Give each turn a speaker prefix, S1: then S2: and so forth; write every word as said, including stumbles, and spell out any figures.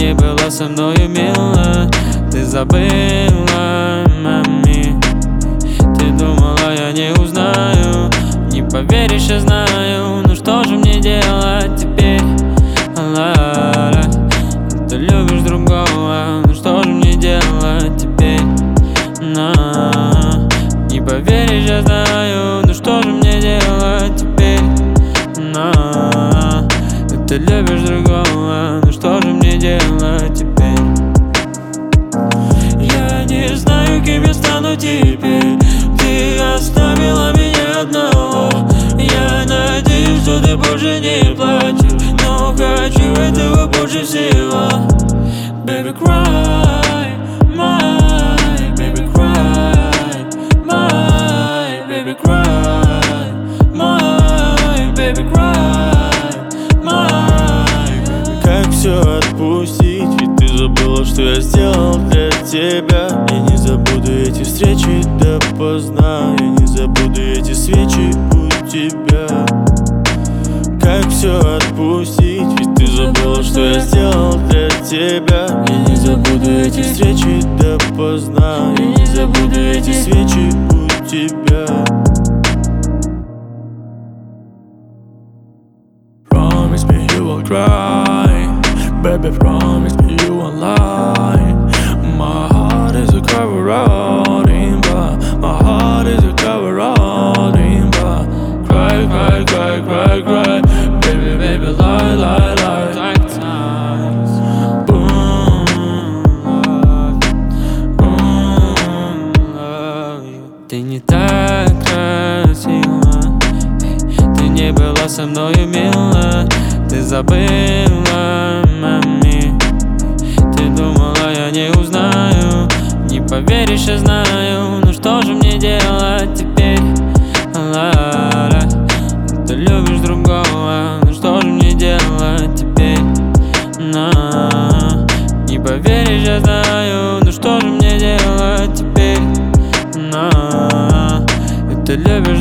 S1: не была со мною мила, ты забыла, мами. Ты думала, я не узнаю, не поверишь, я знаю. Ну что же мне делать теперь? Ла-ла, ты любишь другого, ну что же мне делать теперь? На, не поверишь, я знаю. Ну что же мне делать теперь? На, ты любишь другого, ну что же мне делать теперь? Я не знаю, кем я стану теперь. Ты оставила меня одного. Я надеюсь, что ты больше не плачешь, но хочу этого больше всего. Baby, cry, my baby, cry, my baby, cry, my baby, cry, my.
S2: Как все отпустить, ведь ты забыла, что я сделал для тебя. Я не забуду эти встречи допоздна, я не забуду эти свечи у тебя. Как все отпустить, ведь ты забыла, что я сделал для тебя. Я не забуду эти встречи допоздна, я не забуду эти свечи у тебя. Promise me you won't cry, baby, promise me you won't lie. My heart is a cover out in bar, my heart is a cover out in bar. Cry, cry, cry, cry, cry, baby, baby, lie, lie, lie.
S1: Like times,
S2: Boom,
S1: boom, love you. Ты не так красива, ты не была со мною мила, ты забыла, мами. Ты думала, я не узнаю, не поверишь, я знаю. Ну что же мне делать теперь? Ла-ла, ты любишь другого, ну что же мне делать теперь? На, не поверишь, я знаю. Ну что же мне делать теперь? На, ты любишь